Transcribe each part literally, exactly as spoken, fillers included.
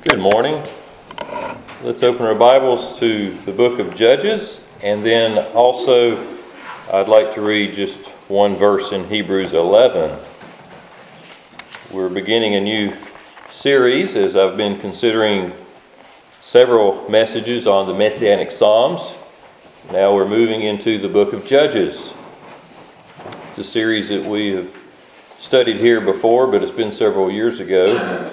Good morning. Let's open our Bibles to the book of Judges, and then also I'd like to read just one verse in Hebrews eleven. We're beginning a new series as I've been considering several messages on the Messianic Psalms. Now we're moving into the book of Judges. It's a series that we have studied here before, but it's been several years ago.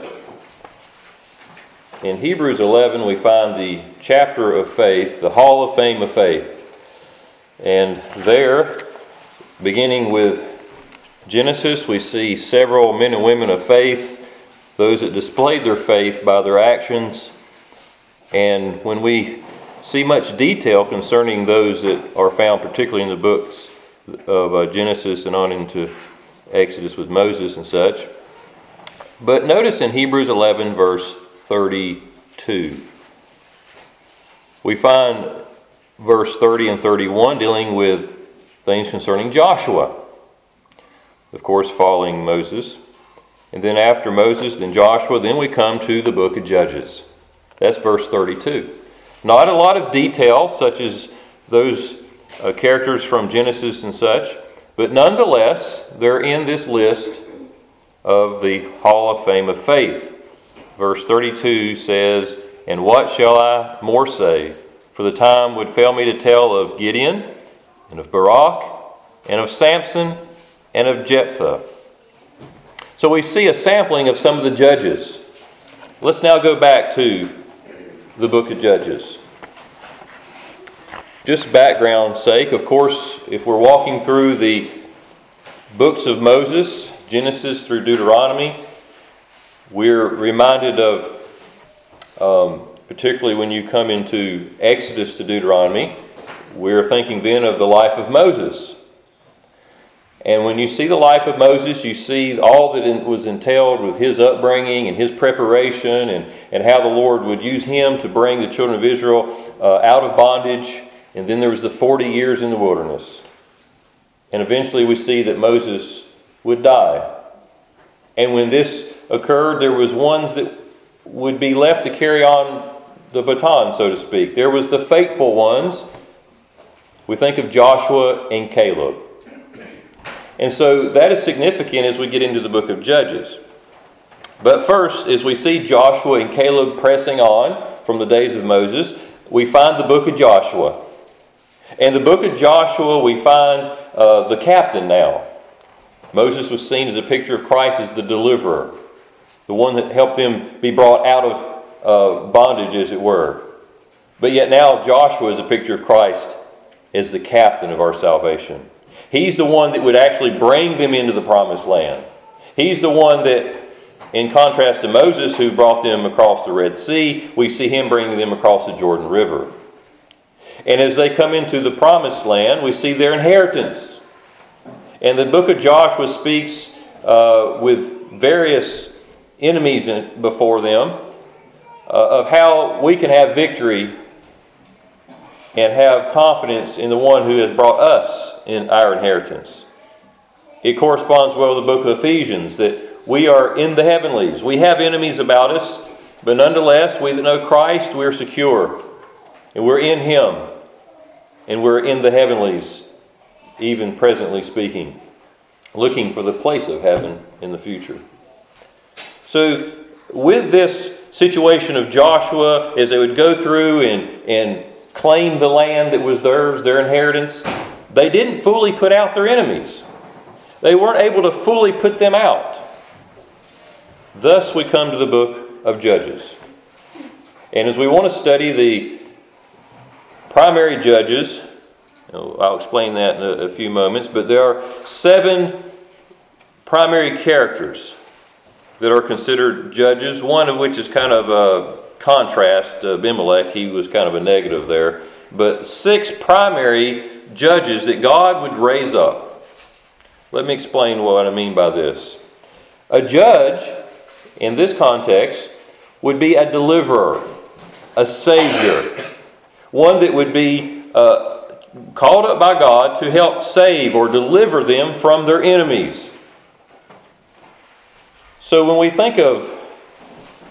In Hebrews eleven, we find the chapter of faith, the Hall of Fame of Faith. And there, beginning with Genesis, we see several men and women of faith, those that displayed their faith by their actions. And when we see much detail concerning those that are found particularly in the books of uh, Genesis and on into Exodus with Moses and such. But notice in Hebrews eleven, verse thirty-two. We find verse thirty and thirty-one dealing with things concerning Joshua. Of course, following Moses. And then after Moses, then Joshua, then we come to the book of Judges. That's verse thirty-two. Not a lot of detail, such as those uh, characters from Genesis and such, but nonetheless, they're in this list of the Hall of Fame of Faith. Verse thirty-two says, "And what shall I more say? For the time would fail me to tell of Gideon, and of Barak, and of Samson, and of Jephthah." So we see a sampling of some of the judges. Let's now go back to the book of Judges. Just background sake, of course, if we're walking through the books of Moses, Genesis through Deuteronomy, we're reminded of, um, particularly when you come into Exodus to Deuteronomy, we're thinking then of the life of Moses. And when you see the life of Moses, you see all that was entailed with his upbringing and his preparation and, and how the Lord would use him to bring the children of Israel uh, out of bondage. And then there was the forty years in the wilderness. And eventually we see that Moses would die. And when this occurred, there was ones that would be left to carry on the baton, so to speak. There was the faithful ones. We think of Joshua and Caleb. And so that is significant as we get into the book of Judges. But first, as we see Joshua and Caleb pressing on from the days of Moses, we find the book of Joshua. In the book of Joshua, we find uh, the captain now. Moses was seen as a picture of Christ as the deliverer, the one that helped them be brought out of uh, bondage, as it were. But yet now Joshua is a picture of Christ as the captain of our salvation. He's the one that would actually bring them into the promised land. He's the one that, in contrast to Moses, who brought them across the Red Sea, we see him bringing them across the Jordan River. And as they come into the promised land, we see their inheritance. And the book of Joshua speaks uh, with various enemies in, before them uh, of how we can have victory and have confidence in the one who has brought us in our inheritance. It corresponds well with the book of Ephesians that we are in the heavenlies. We have enemies about us, but nonetheless, we that know Christ, we are secure. And we're in Him. And we're in the heavenlies, even presently speaking, looking for the place of heaven in the future. So, with this situation of Joshua, as they would go through and, and claim the land that was theirs, their inheritance, they didn't fully put out their enemies. They weren't able to fully put them out. Thus we come to the book of Judges. And as we want to study the primary judges, I'll explain that in a, a few moments, but there are seven primary characters that are considered judges, one of which is kind of a contrast to Abimelech. He was kind of a negative there. But six primary judges that God would raise up. Let me explain what I mean by this. A judge, in this context, would be a deliverer, a savior, one that would be uh, called up by God to help save or deliver them from their enemies. So when we think of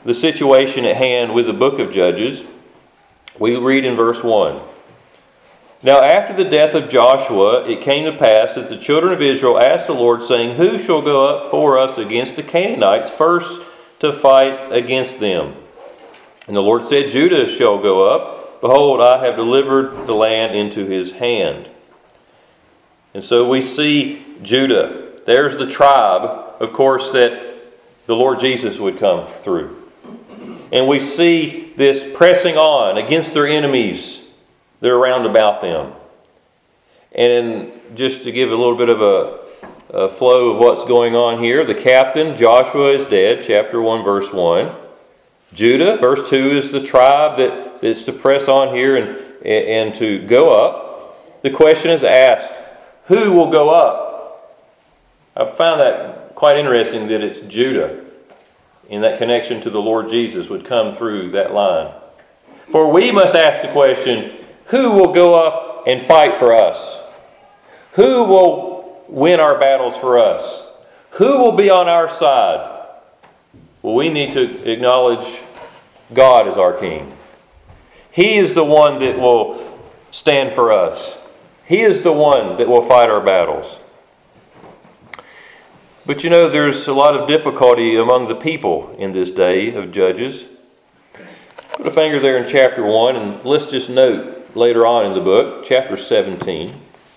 the situation at hand with the book of Judges, we read in verse one. Now after the death of Joshua, it came to pass that the children of Israel asked the Lord, saying, Who shall go up for us against the Canaanites first to fight against them? And the Lord said, Judah shall go up. Behold, I have delivered the land into his hand. And so we see Judah. There's the tribe, of course, that the Lord Jesus would come through. And we see this pressing on against their enemies that are round about them. And just to give a little bit of a, a flow of what's going on here, the captain, Joshua, is dead, chapter one, verse one. Judah, verse two, is the tribe that is to press on here and, and to go up. The question is asked, who will go up? I found that quite interesting that it's Judah. In that connection to the Lord Jesus would come through that line. For we must ask the question, who will go up and fight for us? Who will win our battles for us? Who will be on our side? Well, we need to acknowledge God as our King. He is the one that will stand for us. He is the one that will fight our battles. But you know, there's a lot of difficulty among the people in this day of Judges. Put a finger there in chapter one, and let's just note later on in the book, chapter seventeen.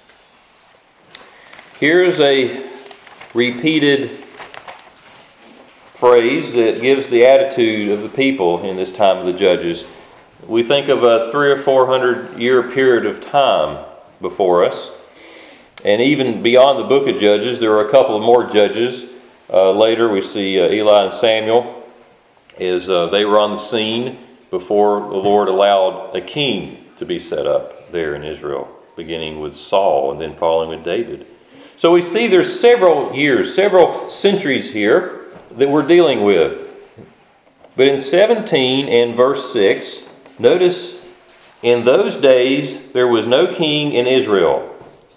Here's a repeated phrase that gives the attitude of the people in this time of the Judges. We think of a three or four hundred year period of time before us. And even beyond the book of Judges, there are a couple of more judges. Uh, later we see uh, Eli and Samuel as uh, they were on the scene before the Lord allowed a king to be set up there in Israel, beginning with Saul and then following with David. So we see there's several years, several centuries here that we're dealing with. But in seventeen and verse six, notice, in those days there was no king in Israel,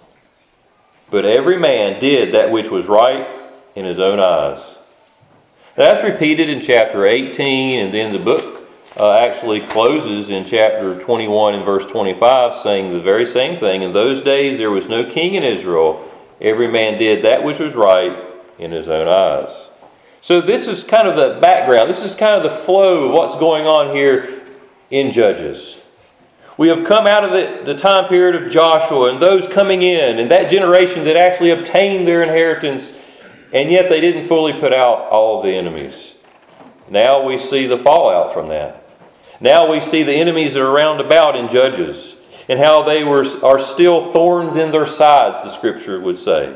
but every man did that which was right in his own eyes. That's repeated in chapter eighteen, and then the book uh, actually closes in chapter twenty-one and verse twenty-five, saying the very same thing. In those days there was no king in Israel. Every man did that which was right in his own eyes. So this is kind of the background. This is kind of the flow of what's going on here in Judges. We have come out of the, the time period of Joshua and those coming in and that generation that actually obtained their inheritance, and yet they didn't fully put out all of the enemies. Now we see the fallout from that. Now we see the enemies that are round about in Judges and how they were are still thorns in their sides, the Scripture would say.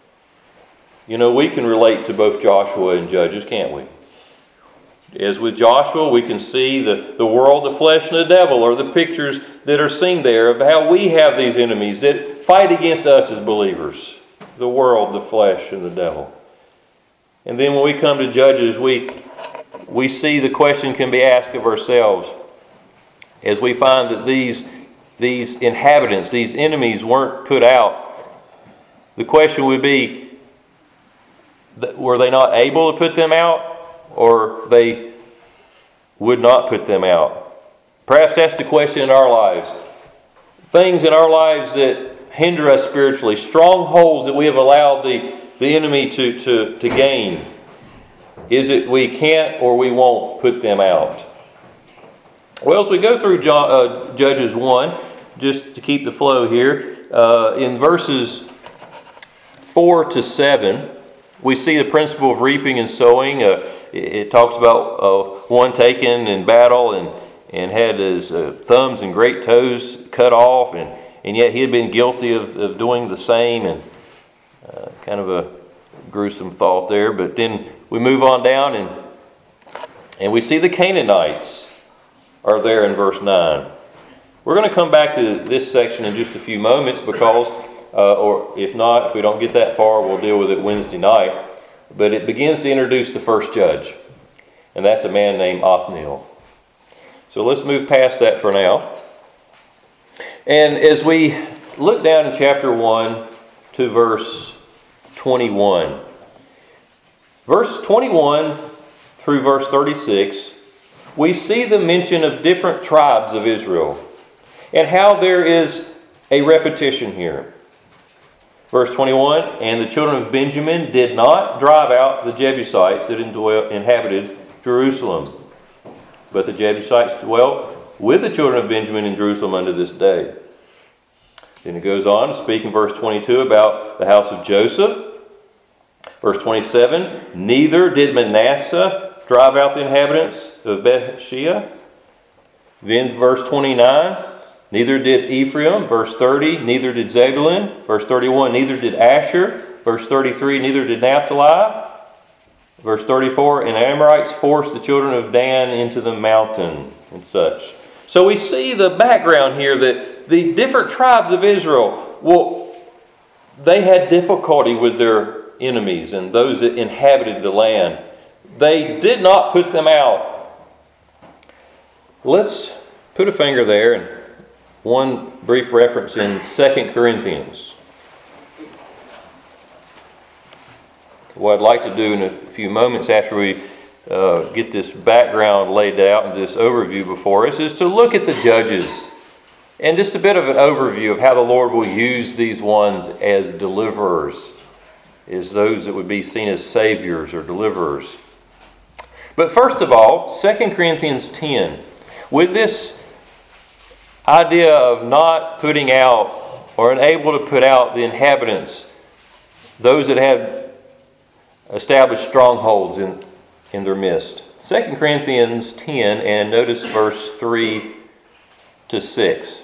You know, we can relate to both Joshua and Judges, can't we? As with Joshua, we can see the, the world, the flesh, and the devil are the pictures that are seen there of how we have these enemies that fight against us as believers. The world, the flesh, and the devil. And then when we come to Judges, we, we see the question can be asked of ourselves as we find that these, these inhabitants, these enemies weren't put out. The question would be, were they not able to put them out? Or they would not put them out? Perhaps that's the question in our lives. Things in our lives that hinder us spiritually, strongholds that we have allowed the, the enemy to, to, to gain. Is it we can't or we won't put them out? Well, as we go through John, uh, Judges one, just to keep the flow here, uh, in verses four to seven, we see the principle of reaping and sowing. Uh, It talks about uh, one taken in battle and, and had his uh, thumbs and great toes cut off, and, and yet he had been guilty of, of doing the same, and uh, kind of a gruesome thought there. But then we move on down and and we see the Canaanites are there in verse nine. We're going to come back to this section in just a few moments because, uh, or if not, if we don't get that far, we'll deal with it Wednesday night. But it begins to introduce the first judge, and that's a man named Othniel. So let's move past that for now. And as we look down in chapter one to verse twenty-one, verse twenty-one through verse thirty-six we see the mention of different tribes of Israel and how there is a repetition here. Verse twenty-one, and the children of Benjamin did not drive out the Jebusites that indwell, inhabited Jerusalem, but the Jebusites dwelt with the children of Benjamin in Jerusalem unto this day. Then it goes on to speak in verse twenty-two about the house of Joseph. Verse twenty-seven, neither did Manasseh drive out the inhabitants of Bethshea. Then verse twenty-nine, neither did Ephraim. Verse thirty, neither did Zebulun. Verse thirty-one, neither did Asher. Verse thirty-three, neither did Naphtali. Verse thirty-four, and Amorites forced the children of Dan into the mountain, and such. So we see the background here that the different tribes of Israel, well, they had difficulty with their enemies and those that inhabited the land. They did not put them out. Let's put a finger there and one brief reference in Second Corinthians. What I'd like to do in a few moments after we uh, get this background laid out and this overview before us is to look at the judges and just a bit of an overview of how the Lord will use these ones as deliverers, as those that would be seen as saviors or deliverers. But first of all, Second Corinthians ten, with this idea of not putting out or unable to put out the inhabitants, those that had established strongholds in, in their midst. Second Corinthians ten, and notice verse three to six.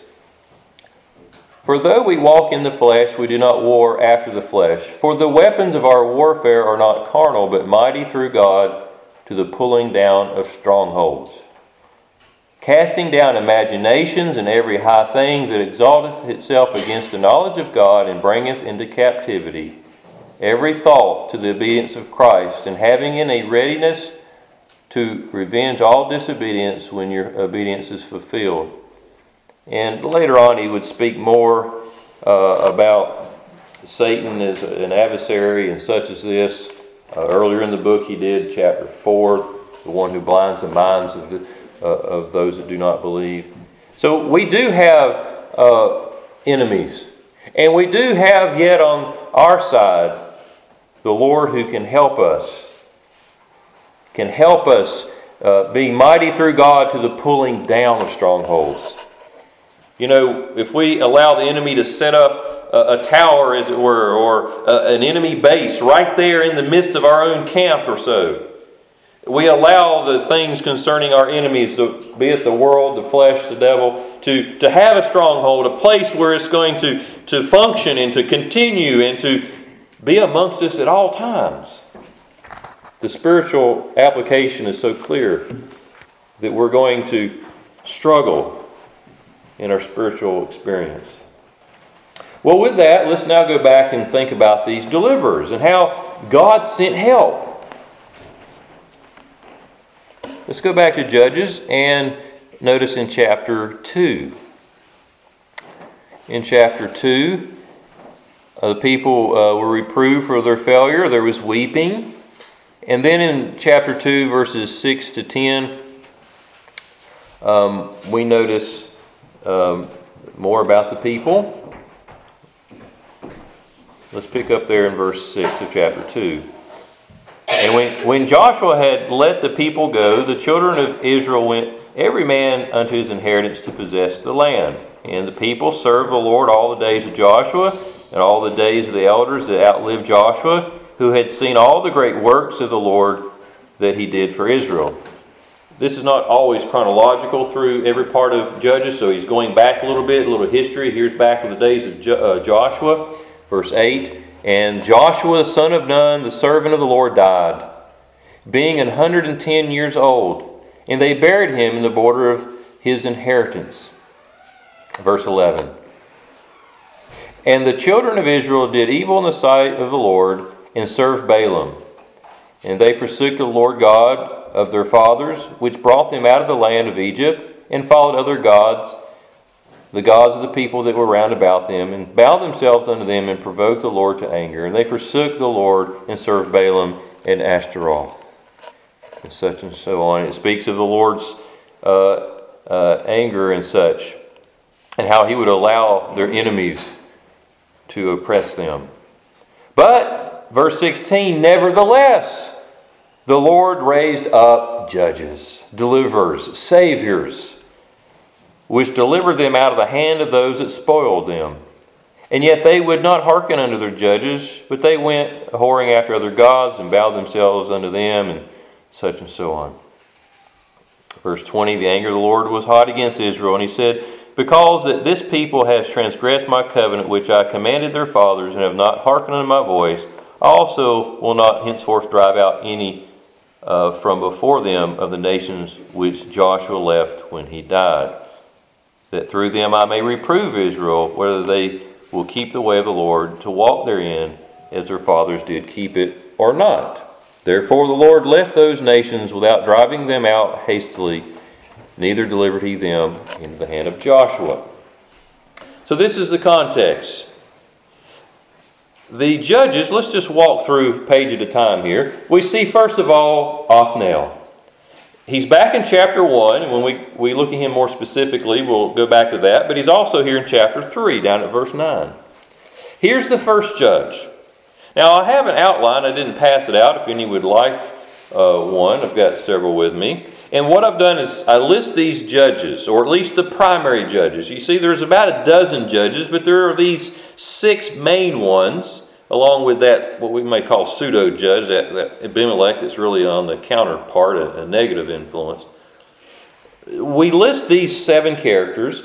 For though we walk in the flesh, we do not war after the flesh. For the weapons of our warfare are not carnal, but mighty through God to the pulling down of strongholds, casting down imaginations and every high thing that exalteth itself against the knowledge of God, and bringeth into captivity every thought to the obedience of Christ, and having in a readiness to revenge all disobedience when your obedience is fulfilled. And later on he would speak more uh, about Satan as an adversary and such as this. Uh, earlier in the book he did, chapter four, the one who blinds the minds of, the, uh, of those that do not believe. So we do have uh, enemies. And we do have yet on our side the Lord who can help us. Can help us uh, be mighty through God to the pulling down of strongholds. You know, if we allow the enemy to set up a, a tower, as it were, or a, an enemy base right there in the midst of our own camp or so, we allow the things concerning our enemies, to, be it the world, the flesh, the devil, to, to have a stronghold, a place where it's going to, to function and to continue and to be amongst us at all times. The spiritual application is so clear that we're going to struggle in our spiritual experience. Well, with that, let's now go back and think about these deliverers and how God sent help. Let's go back to Judges and notice in chapter two. In chapter two, uh, the people uh, were reproved for their failure. There was weeping. And then in chapter two, verses six to ten, um, we notice Um, more about the people. Let's pick up there in verse six of chapter two. And when, when Joshua had let the people go, the children of Israel went every man unto his inheritance to possess the land. And the people served the Lord all the days of Joshua, and all the days of the elders that outlived Joshua, who had seen all the great works of the Lord that he did for Israel. This is not always chronological through every part of Judges, so he's going back a little bit, a little history. Here's back in the days of jo- uh, Joshua, verse eight. And Joshua, the son of Nun, the servant of the Lord, died, being an hundred and ten years old, and they buried him in the border of his inheritance. Verse eleven. And the children of Israel did evil in the sight of the Lord, and served Balaam. And they forsook the Lord God of their fathers, which brought them out of the land of Egypt, and followed other gods, the gods of the people that were round about them, and bowed themselves unto them, and provoked the Lord to anger. And they forsook the Lord, and served Balaam and Ashtaroth. and such and so on. It speaks of the Lord's uh, uh, anger and such, and how he would allow their enemies to oppress them. But, verse sixteen, nevertheless, the Lord raised up judges, deliverers, saviors, which delivered them out of the hand of those that spoiled them. And yet they would not hearken unto their judges, but they went whoring after other gods and bowed themselves unto them, and such and so on. Verse twenty, the anger of the Lord was hot against Israel, and he said, because that this people has transgressed my covenant which I commanded their fathers, and have not hearkened unto my voice, I also will not henceforth drive out any uh, from before them of the nations which Joshua left when he died, that through them I may reprove Israel, whether they will keep the way of the Lord, to walk therein, as their fathers did keep it, or not. Therefore the Lord left those nations without driving them out hastily, neither delivered he them into the hand of Joshua. So this is the context. The judges, let's just walk through page at a time here. We see first of all Othniel. He's back in chapter one, and when we, we look at him more specifically, we'll go back to that. But he's also here in chapter three, down at verse nine. Here's the first judge. Now, I have an outline. I didn't pass it out. If any would like uh, one, I've got several with me. And what I've done is I list these judges, or at least the primary judges. You see, there's about a dozen judges, but there are these six main ones, along with that, what we may call pseudo-judge, that, that Abimelech that's really on the counterpart, a, a negative influence. We list these seven characters,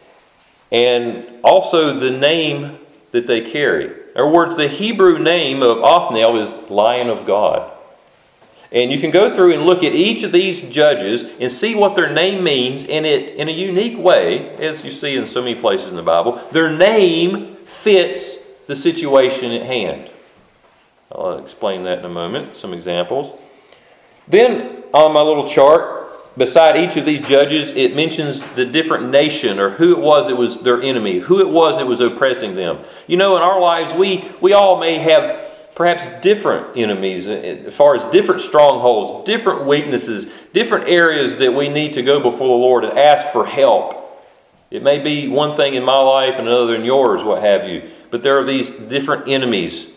and also the name that they carry. In other words, the Hebrew name of Othniel is Lion of God. And you can go through and look at each of these judges and see what their name means in it in a unique way, as you see in so many places in the Bible. Their name fits the situation at hand. I'll explain that in a moment, some examples. Then on my little chart, beside each of these judges, it mentions the different nation, or who it was that was their enemy, who it was that was oppressing them. You know, in our lives, we, we all may have perhaps different enemies, as far as different strongholds, different weaknesses, different areas that we need to go before the Lord and ask for help. It may be one thing in my life and another in yours, what have you. But there are these different enemies.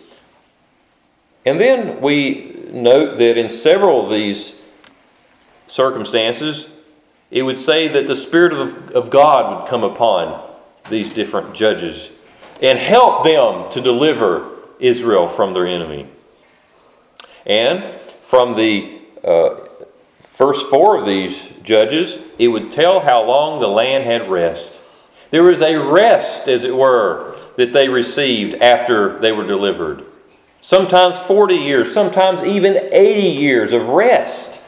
And then we note that in several of these circumstances, it would say that the Spirit of, of God would come upon these different judges and help them to deliver Israel from their enemy. And from the uh, first four of these judges, it would tell how long the land had rest. There was a rest, as it were, that they received after they were delivered. Sometimes forty years, sometimes even eighty years of rest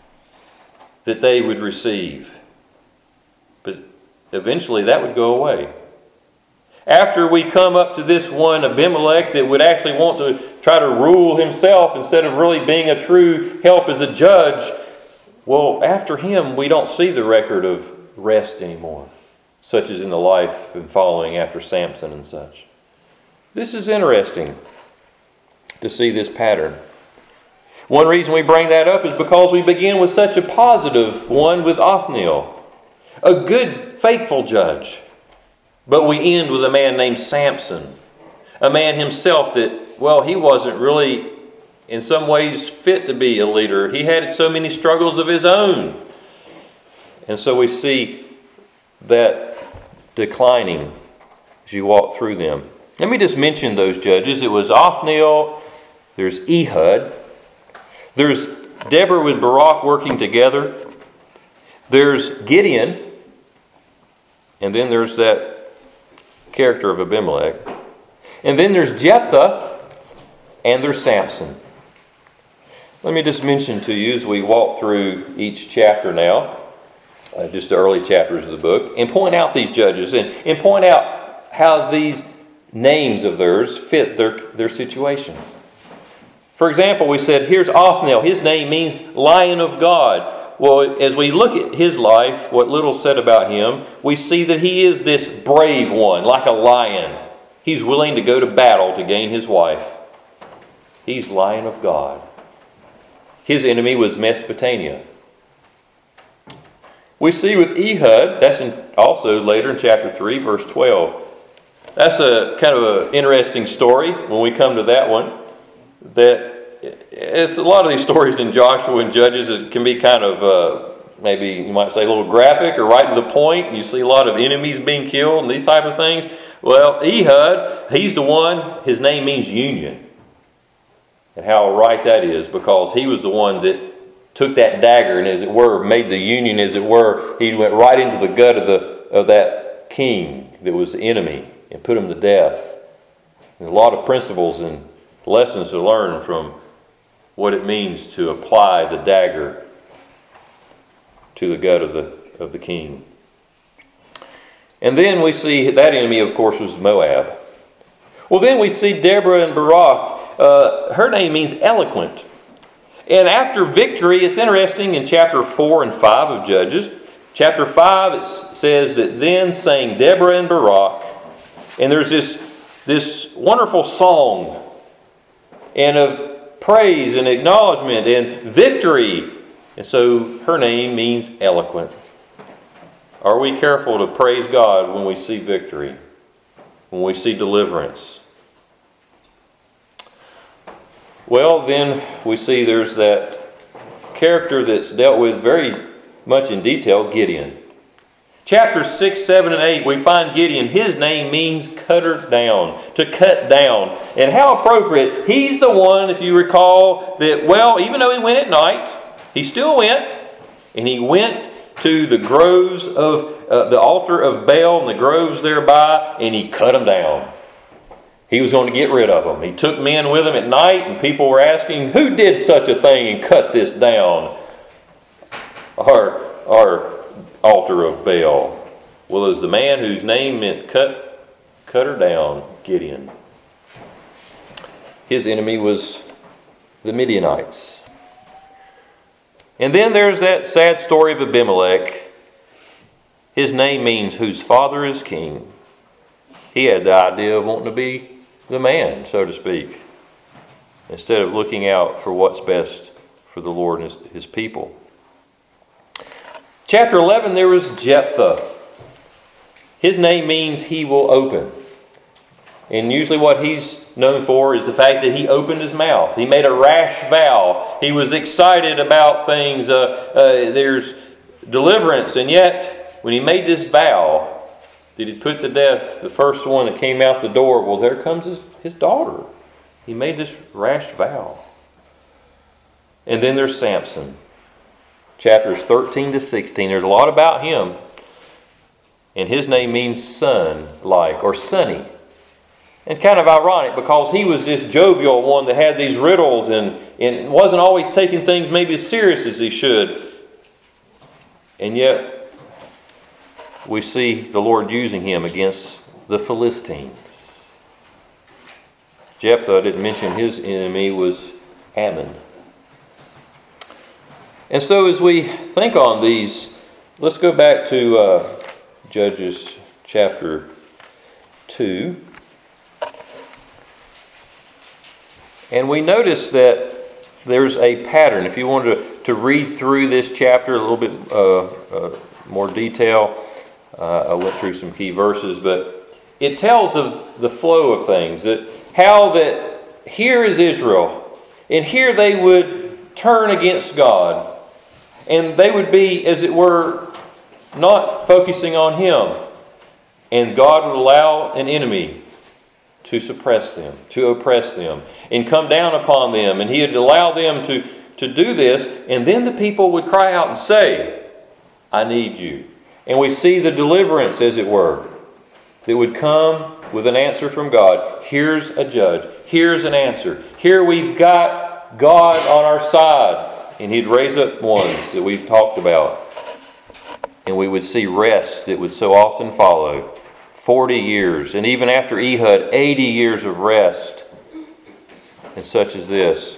that they would receive. But eventually that would go away. After we come up to this one Abimelech that would actually want to try to rule himself instead of really being a true help as a judge, well, after him we don't see the record of rest anymore, such as in the life and following after Samson and such. This is interesting to see this pattern. One reason we bring that up is because we begin with such a positive one with Othniel, a good, faithful judge. But we end with a man named Samson, a man himself that, well, he wasn't really in some ways fit to be a leader. He had so many struggles of his own. And so we see that declining as you walk through them. Let me just mention those judges. It was Othniel, there's Ehud, there's Deborah with Barak working together, there's Gideon, and then there's that character of Abimelech. And then there's Jephthah, and there's Samson. Let me just mention to you as we walk through each chapter now, uh, just the early chapters of the book, and point out these judges, and, and point out how these names of theirs fit their, their situation. For example, we said, here's Othniel. His name means Lion of God. Well, as we look at his life, what little said about him, we see that he is this brave one, like a lion. He's willing to go to battle to gain his wife. He's Lion of God. His enemy was Mesopotamia. We see with Ehud, that's in, also later in chapter three, verse twelve. That's a kind of an interesting story when we come to that one. That it's a lot of these stories in Joshua and Judges, it can be kind of uh, maybe you might say a little graphic or right to the point. And you see a lot of enemies being killed and these type of things. Well, Ehud, he's the one, his name means union. And how right that is, because he was the one that took that dagger and, as it were, made the union, as it were. He went right into the gut of the of that king that was the enemy and put him to death. There's a lot of principles and lessons to learn from what it means to apply the dagger to the gut of the of the king. And then we see that enemy, of course, was Moab. Well, then we see Deborah and Barak. Uh, her name means eloquent. And after victory, it's interesting in chapter four and five of Judges. Chapter five, it says that then sang Deborah and Barak. And there's this, this wonderful song and of praise and acknowledgement and victory. And so her name means eloquent. Are we careful to praise God when we see victory, when we see deliverance? Well, then we see there's that character that's dealt with very much in detail, Gideon. Chapters six, seven, and eight, we find Gideon. His name means cutter down, to cut down. And how appropriate. He's the one, if you recall, that, well, even though he went at night, he still went, and he went to the groves of uh, the altar of Baal and the groves thereby, and he cut them down. He was going to get rid of them. He took men with him at night, and people were asking, who did such a thing and cut this down? Our, our altar of Baal. Well, it was the man whose name meant cut, cut her down, Gideon. His enemy was the Midianites. And then there's that sad story of Abimelech. His name means whose father is king. He had the idea of wanting to be the man, so to speak, instead of looking out for what's best for the Lord and his, his people. Chapter eleven, there was Jephthah. His name means he will open. And usually what he's known for is the fact that he opened his mouth. He made a rash vow. He was excited about things. Uh, uh, there's deliverance. And yet, when he made this vow, did he put to death the first one that came out the door? Well, there comes his, his daughter. He made this rash vow. And then there's Samson. Chapters thirteen to sixteen. There's a lot about him. And his name means son-like or sunny. And kind of ironic because he was this jovial one that had these riddles and, and wasn't always taking things maybe as serious as he should. And yet, we see the Lord using him against the Philistines. Jephthah, I didn't mention his enemy was Ammon. And so as we think on these, let's go back to uh, Judges chapter two. And we notice that there's a pattern. If you wanted to, to read through this chapter a little bit uh, uh, more detail, uh, I went through some key verses, but it tells of the flow of things. That how that here is Israel, and here they would turn against God, and they would be, as it were, not focusing on Him, and God would allow an enemy to suppress them, to oppress them, and come down upon them. And He would allow them to, to do this. And then the people would cry out and say, I need you. And we see the deliverance, as it were, that would come with an answer from God. Here's a judge. Here's an answer. Here we've got God on our side. And He'd raise up ones that we've talked about. And we would see rest that would so often follow. Forty years, and even after Ehud, eighty years of rest, and such as this.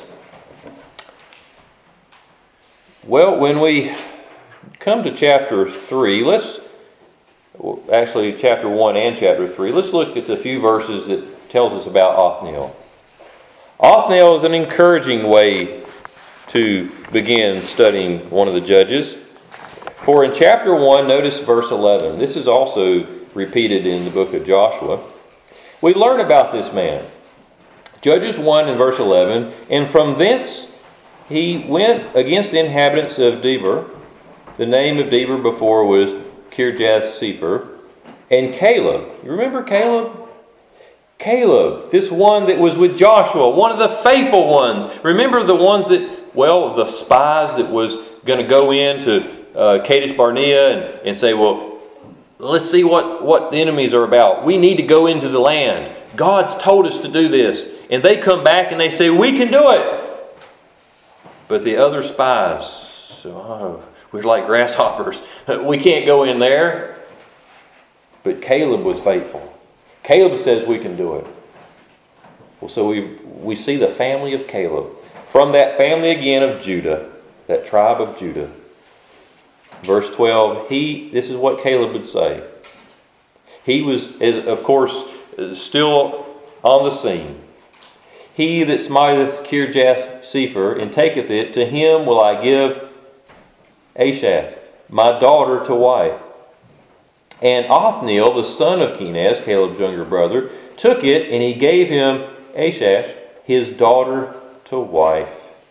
Well, when we come to chapter three, let's, actually chapter one and chapter three, let's look at the few verses that tells us about Othniel. Othniel is an encouraging way to begin studying one of the judges. For in chapter one, notice verse eleven. This is also repeated in the book of Joshua. We learn about this man. Judges one and verse eleven. And from thence he went against the inhabitants of Debir. The name of Debir before was Kirjath-Sepher. And Caleb. You remember Caleb? Caleb, this one that was with Joshua, one of the faithful ones. Remember the ones that, well, the spies that was going to go into uh, Kadesh Barnea and, and say, well, let's see what, what the enemies are about. We need to go into the land. God's told us to do this. And they come back and they say, we can do it. But the other spies, oh, we're like grasshoppers. We can't go in there. But Caleb was faithful. Caleb says we can do it. Well, so we we see the family of Caleb. From that family again of Judah, that tribe of Judah. Verse twelve, he, this is what Caleb would say. He was, is, of course, still on the scene. He that smiteth Kirjath-Sepher and taketh it, to him will I give Asaph, my daughter, to wife. And Othniel, the son of Kenaz, Caleb's younger brother, took it, and he gave him Asaph, his daughter, to wife.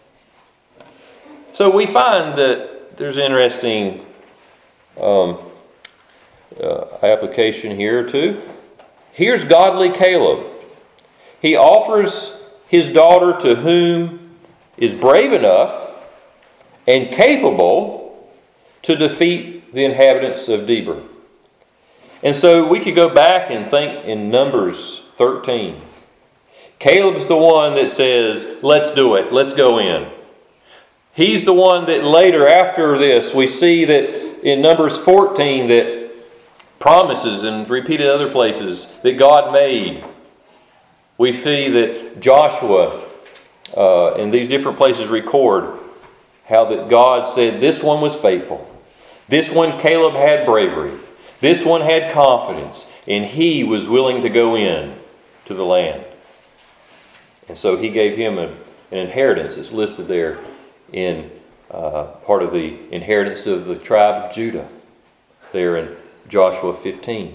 So we find that there's an interesting um, uh, application here too. Here's godly Caleb. He offers his daughter to whom is brave enough and capable to defeat the inhabitants of Debir. And so we could go back and think in Numbers thirteen. Caleb's the one that says, let's do it, let's go in. He's the one that later, after this, we see that in Numbers fourteen that promises and repeated other places that God made. We see that Joshua uh, in these different places record how that God said this one was faithful. This one, Caleb, had bravery. This one had confidence, and he was willing to go in to the land. And so he gave him a, an inheritance that's listed there in uh, part of the inheritance of the tribe of Judah, there in Joshua fifteen.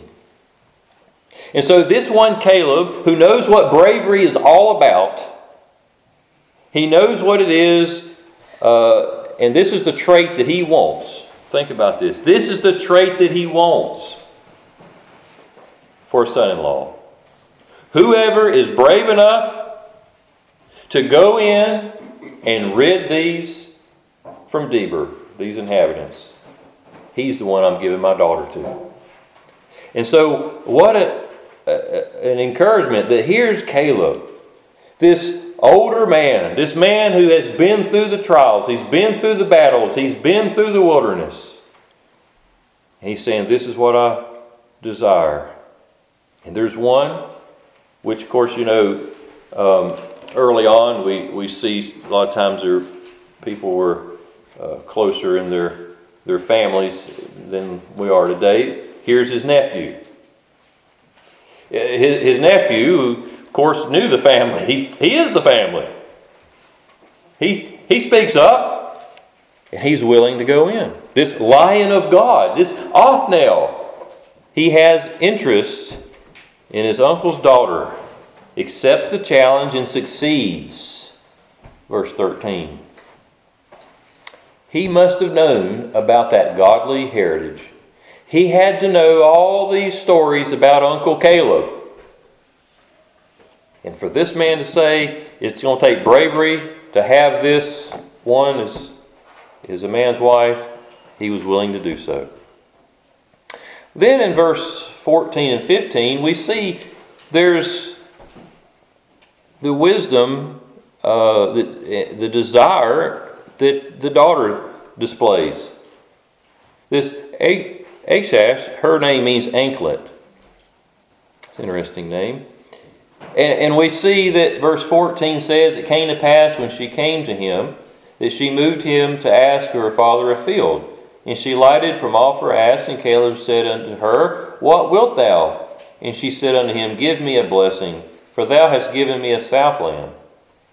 And so this one Caleb, who knows what bravery is all about, he knows what it is, uh, and this is the trait that he wants. Think about this. This is the trait that he wants for a son-in-law. Whoever is brave enough to go in and rid these from Debir, these inhabitants, he's the one I'm giving my daughter to. And so what a, a, an encouragement that here's Caleb, this older man, this man who has been through the trials, he's been through the battles, he's been through the wilderness. And he's saying, this is what I desire. And there's one, which of course, you know, um, early on we, we see a lot of times there, people were uh, closer in their, their families than we are today. Here's his nephew. His, his nephew, who of course knew the family. He, he is the family. He, he speaks up and he's willing to go in. This lion of God, this Othniel, he has interest in his uncle's daughter, accepts the challenge and succeeds. Verse thirteen. He must have known about that godly heritage. He had to know all these stories about Uncle Caleb. And for this man to say it's going to take bravery to have this one as, as a man's wife, he was willing to do so. Then in verse fourteen and fifteen, we see there's the wisdom, uh, the, the desire that the daughter displays. This Asaph, her name means anklet. It's an interesting name. And, and we see that verse fourteen says, it came to pass when she came to him, that she moved him to ask her father a field. And she lighted from off her ass, and Caleb said unto her, What wilt thou? And she said unto him, Give me a blessing, for thou hast given me a southland.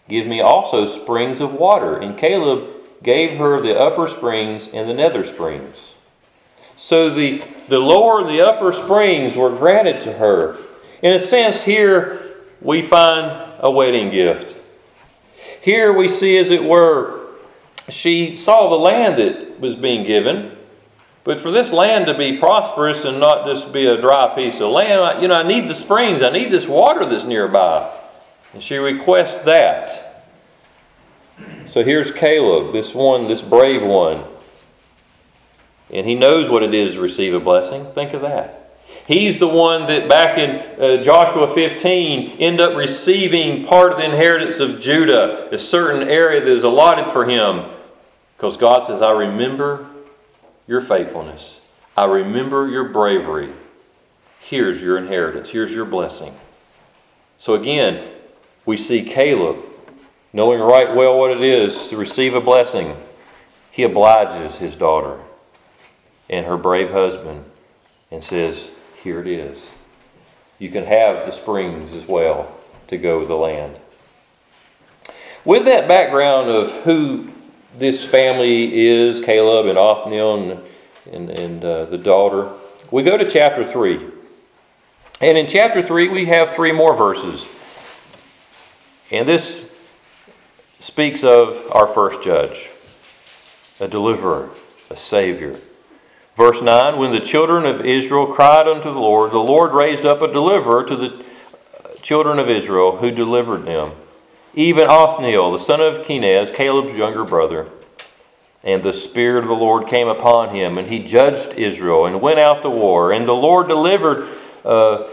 Give me also springs of water. And Caleb gave her the upper springs and the nether springs. So the, the lower and the upper springs were granted to her. In a sense, here we find a wedding gift. Here we see, as it were, she saw the land that was being given. But for this land to be prosperous and not just be a dry piece of land, you know, I need the springs. I need this water that's nearby. And she requests that. So here's Caleb, this one, this brave one. And he knows what it is to receive a blessing. Think of that. He's the one that back in uh, Joshua fifteen ended up receiving part of the inheritance of Judah, a certain area that is allotted for him. Because God says, I remember your faithfulness. I remember your bravery. Here's your inheritance. Here's your blessing. So again, we see Caleb, knowing right well what it is to receive a blessing, he obliges his daughter and her brave husband and says, here it is. You can have the springs as well to go with the land. With that background of who this family is, Caleb and Othniel and, and, and uh, the daughter, we go to chapter three. And in chapter three, we have three more verses. And this speaks of our first judge, a deliverer, a savior. Verse nine, when the children of Israel cried unto the Lord, the Lord raised up a deliverer to the children of Israel who delivered them. Even Othniel, the son of Kenaz, Caleb's younger brother. And the Spirit of the Lord came upon him, and he judged Israel and went out to war. And the Lord delivered uh,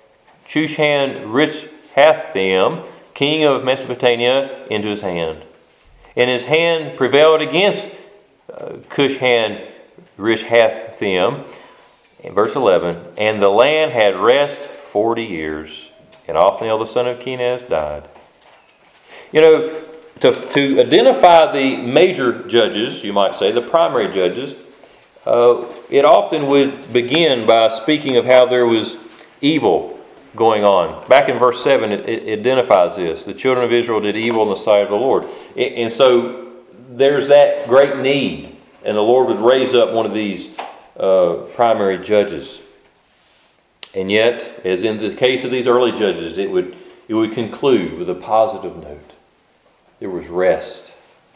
Chushan-Rishathaim, king of Mesopotamia, into his hand. And his hand prevailed against uh, Cushan-Rishathaim. In verse eleven, and the land had rest forty years, and Othniel the son of Kenaz died. You know, to, to identify the major judges, you might say, the primary judges, uh, it often would begin by speaking of how there was evil going on. Back in verse seven, it, it identifies this. The children of Israel did evil in the sight of the Lord. And so there's that great need, and the Lord would raise up one of these uh, primary judges. And yet, as in the case of these early judges, it would it would conclude with a positive note. There was rest.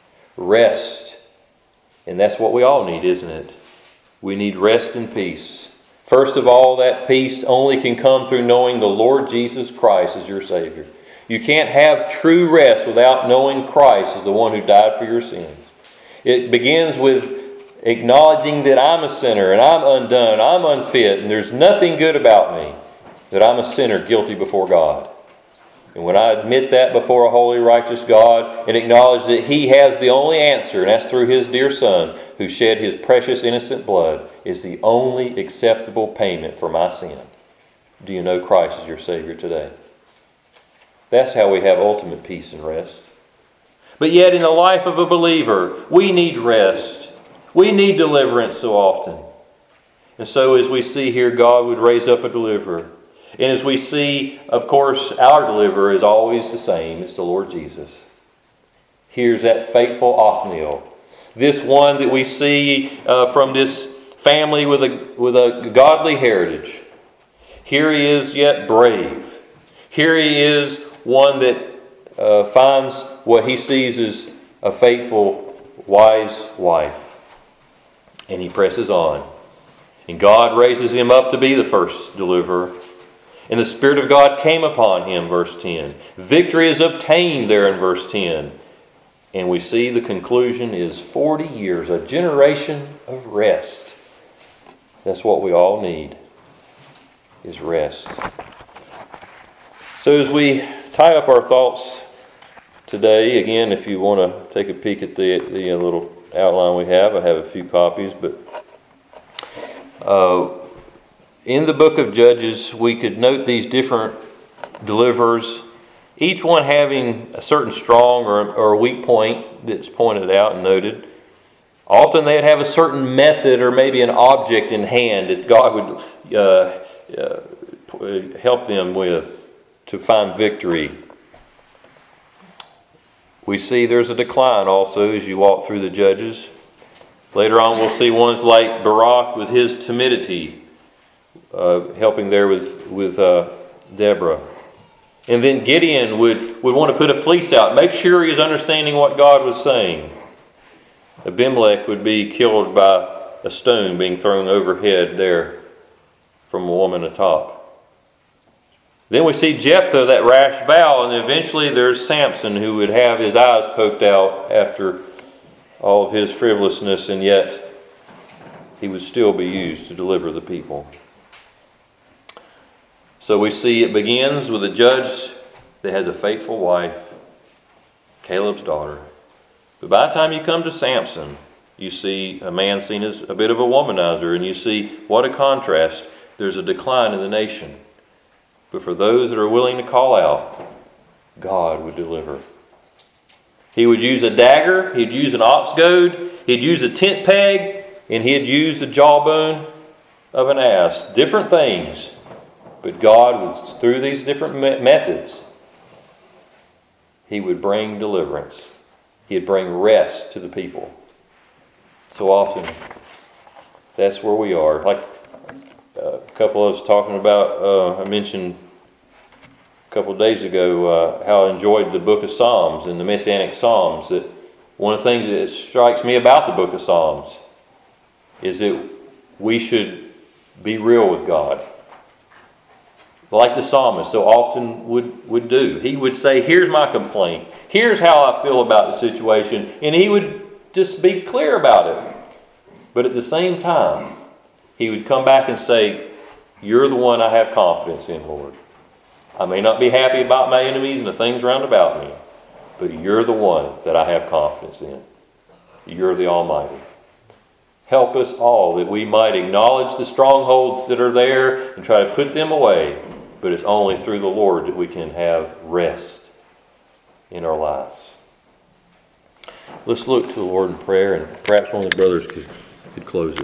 Rest. And that's what we all need, isn't it? We need rest and peace. First of all, that peace only can come through knowing the Lord Jesus Christ as your Savior. You can't have true rest without knowing Christ as the one who died for your sins. It begins with acknowledging that I'm a sinner and I'm undone, I'm unfit, and there's nothing good about me, that I'm a sinner guilty before God. And when I admit that before a holy, righteous God and acknowledge that He has the only answer, and that's through His dear Son, who shed His precious innocent blood, is the only acceptable payment for my sin. Do you know Christ as your Savior today? That's how we have ultimate peace and rest. But yet in the life of a believer, we need rest. We need deliverance so often. And so as we see here, God would raise up a deliverer. And as we see, of course, our deliverer is always the same. It's the Lord Jesus. Here's that faithful Othniel. This one that we see uh, from this family with a, with a godly heritage. Here he is yet brave. Here he is one that uh, finds what he sees as a faithful, wise wife. And he presses on. And God raises him up to be the first deliverer. And the Spirit of God came upon him, verse ten. Victory is obtained there in verse ten. And we see the conclusion is forty years, a generation of rest. That's what we all need, is rest. So as we tie up our thoughts today, again, if you want to take a peek at the, the little outline we have, I have a few copies, but uh, in the book of Judges, we could note these different deliverers, each one having a certain strong or, or weak point that's pointed out and noted. Often they'd have a certain method or maybe an object in hand that God would uh, uh, help them with to find victory. We see there's a decline also as you walk through the Judges. Later on we'll see ones like Barak with his timidity, uh, helping there with, with uh, Deborah. And then Gideon would, would want to put a fleece out, make sure he was understanding what God was saying. Abimelech would be killed by a stone being thrown overhead there from a woman atop. Then we see Jephthah, that rash vow, and eventually there's Samson who would have his eyes poked out after all of his frivolousness, and yet he would still be used to deliver the people. So we see it begins with a judge that has a faithful wife, Caleb's daughter. But by the time you come to Samson, you see a man seen as a bit of a womanizer, and you see what a contrast. There's a decline in the nation. But for those that are willing to call out, God would deliver. He would use a dagger, he'd use an ox goad, he'd use a tent peg, and he'd use the jawbone of an ass. Different things. But God would, through these different me- methods, he would bring deliverance. He'd bring rest to the people. So often, that's where we are. Like uh, a couple of us talking about, uh, I mentioned a couple of days ago uh, how I enjoyed the book of Psalms and the Messianic Psalms. That one of the things that strikes me about the book of Psalms is that we should be real with God. Like the psalmist so often would, would do. He would say, here's my complaint. Here's how I feel about the situation. And he would just be clear about it. But at the same time, he would come back and say, you're the one I have confidence in, Lord. I may not be happy about my enemies and the things round about me, but you're the one that I have confidence in. You're the Almighty. Help us all that we might acknowledge the strongholds that are there and try to put them away. But it's only through the Lord that we can have rest in our lives. Let's look to the Lord in prayer, and perhaps one of the brothers could, could close us.